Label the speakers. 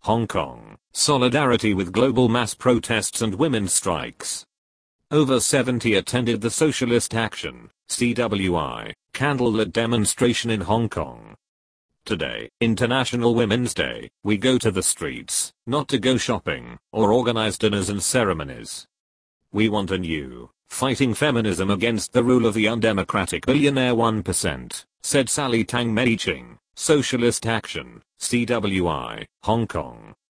Speaker 1: Hong Kong, solidarity with global mass protests and women's strikes. Over 70 attended the Socialist Action, CWI, candlelit demonstration in Hong Kong. Today, International Women's Day, we go to the streets, not to go shopping, or organize dinners and ceremonies. We want a new, fighting feminism against the rule of the undemocratic billionaire 1%, said Sally Tang Meiching, Socialist Action, CWI, Hong Kong.